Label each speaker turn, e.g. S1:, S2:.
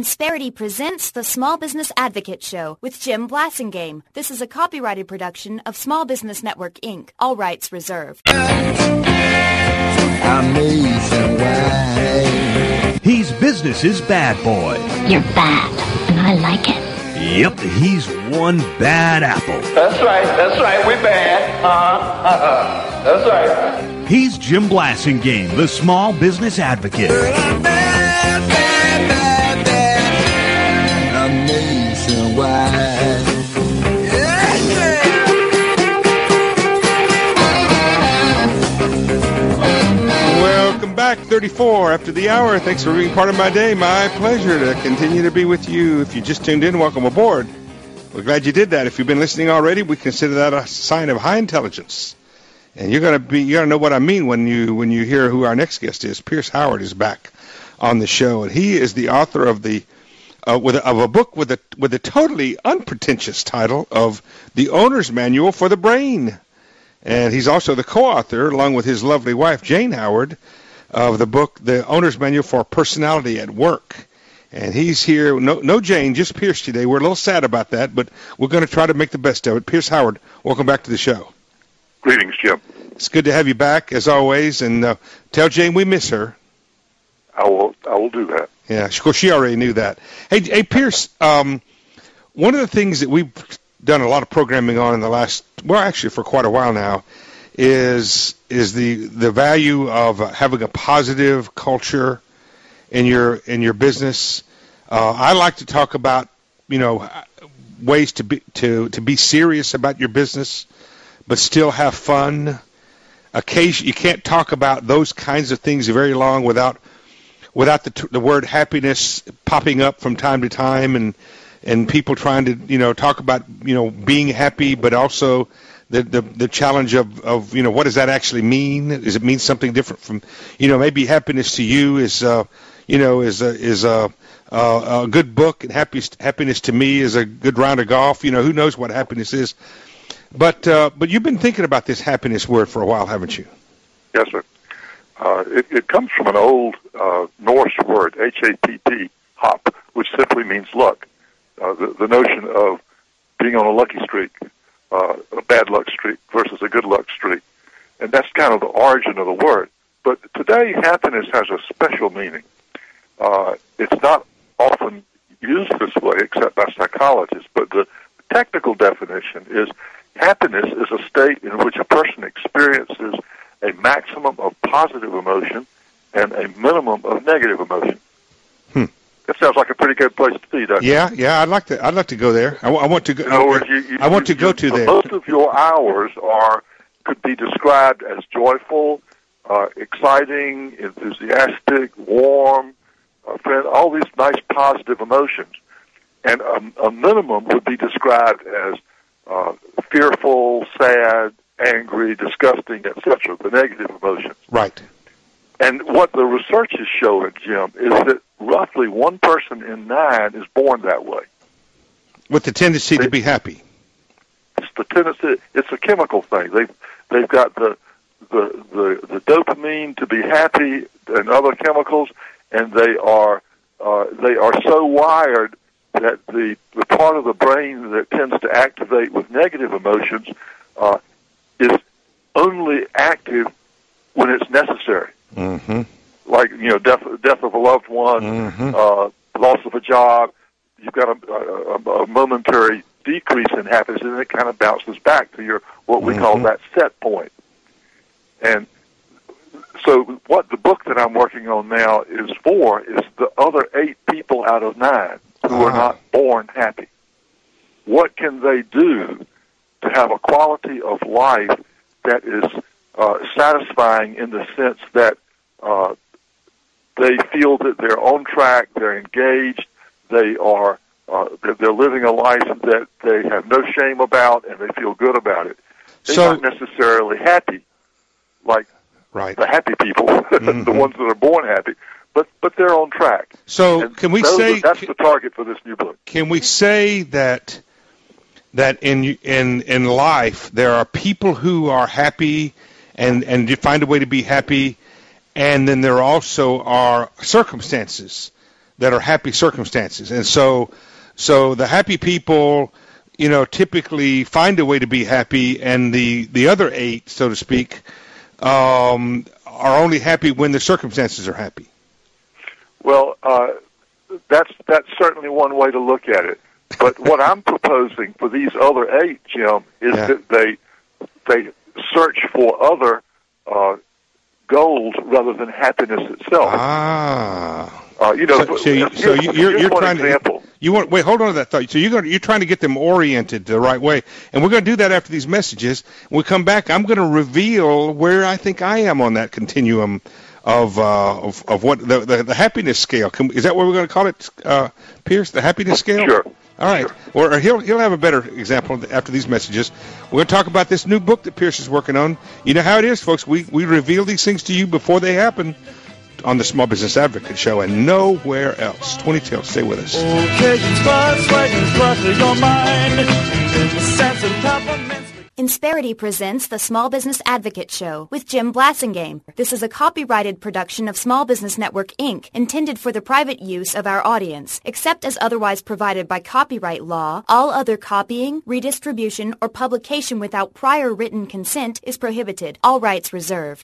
S1: Insperity presents the Small Business Advocate Show with Jim Blasingame. This is a copyrighted production of Small Business Network, Inc. All rights reserved.
S2: Amazing way.
S3: He's business's bad boy.
S4: You're bad, and I like it.
S3: Yep, he's one bad apple.
S5: That's right, we bad. That's right.
S3: He's Jim Blasingame, the Small Business Advocate.
S2: Amazing way.
S6: Welcome back, 34 after the hour. Thanks for being part of my day. My pleasure to continue to be with you. If you just tuned in, welcome aboard. We're glad you did that. If you've been listening already, we consider that a sign of high intelligence. And you're gonna know what I mean when you hear who our next guest is. Pierce Howard is back on the show, and he is the author of a book with a totally unpretentious title of The Owner's Manual for the Brain. And he's also the co-author, along with his lovely wife, Jane Howard, of the book, The Owner's Manual for Personality at Work. And he's here. No Jane, just Pierce today. We're a little sad about that, but we're going to try to make the best of it. Pierce Howard, welcome back to the show.
S7: Greetings, Jim.
S6: It's good to have you back, as always. And tell Jane we miss her.
S7: I will do that.
S6: Yeah, of course, she already knew that. Hey, Pierce, one of the things that we've done a lot of programming on in the last, actually for quite a while now, is the value of having a positive culture in your business. I like to talk about ways to be serious about your business, but still have fun. Occasionally, you can't talk about those kinds of things very long without the word happiness popping up from time to time, and people trying to talk about being happy, but also the challenge of what does that actually mean? Does it mean something different from maybe happiness to you is a good book, and happiness to me is a good round of golf. Who knows what happiness is? But you've been thinking about this happiness word for a while, haven't you?
S7: Yes, sir. It comes from an old Norse word, H-A-P-P, hop, which simply means luck. The notion of being on a lucky streak, a bad luck streak versus a good luck streak. And that's kind of the origin of the word. But today, happiness has a special meaning. It's not often used this way except by psychologists, but the technical definition is happiness is a state in which a person experiences a maximum of positive emotion and a minimum of negative emotion. That sounds like a pretty good place to be, doesn't it?
S6: Yeah. I'd like to go there. I want to go.
S7: In other words,
S6: I want to go to there.
S7: Most of your hours could be described as joyful, exciting, enthusiastic, warm, all these nice positive emotions. And a minimum would be described as fearful, sad, angry, disgusting, etc., the negative emotions.
S6: Right.
S7: And what the research is showing, Jim, is that roughly 1 person in 9 is born that way.
S6: With the tendency to be happy.
S7: It's the tendency. It's a chemical thing. They've got the dopamine to be happy and other chemicals, and they are so wired that the part of the brain that tends to activate with negative emotions is only active when it's necessary.
S6: Mm-hmm.
S7: Like death of a loved one, loss of a job. You've got a momentary decrease in happiness, and it kind of bounces back to what we call that set point. And so, what the book that I'm working on now is the other 8 people out of 9 who are not born happy. What can they do to have a quality of life that is satisfying in the sense that they feel that they're on track, they're engaged, they're living a life that they have no shame about, and they feel good about it. They're not necessarily happy, like the happy people, the ones that are born happy, but they're on track.
S6: So can we say
S7: that's the target for this new book?
S6: Can we say that in life there are people who are happy and you find a way to be happy, and then there also are circumstances that are happy circumstances. And so the happy people, typically find a way to be happy, and the other 8, so to speak, are only happy when the circumstances are happy.
S7: Well, that's certainly one way to look at it. But what I'm proposing for these other 8, Jim, is that they search for other goals rather than happiness itself.
S6: You're trying to. Wait, hold on to that thought. So you're trying to get them oriented the right way, and we're going to do that after these messages. When we come back, I'm going to reveal where I think I am on that continuum of what the happiness scale. Is that what we're going to call it, Pierce? The happiness scale?
S7: Sure.
S6: All right. Or he'll have a better example after these messages. We're going to talk about this new book that Pierce is working on. You know how it is, folks. We reveal these things to you before they happen on the Small Business Advocate Show and nowhere else. 20 Stay with us.
S1: Insperity presents the Small Business Advocate Show with Jim Blasingame. This is a copyrighted production of Small Business Network, Inc., intended for the private use of our audience. Except as otherwise provided by copyright law, all other copying, redistribution, or publication without prior written consent is prohibited. All rights reserved.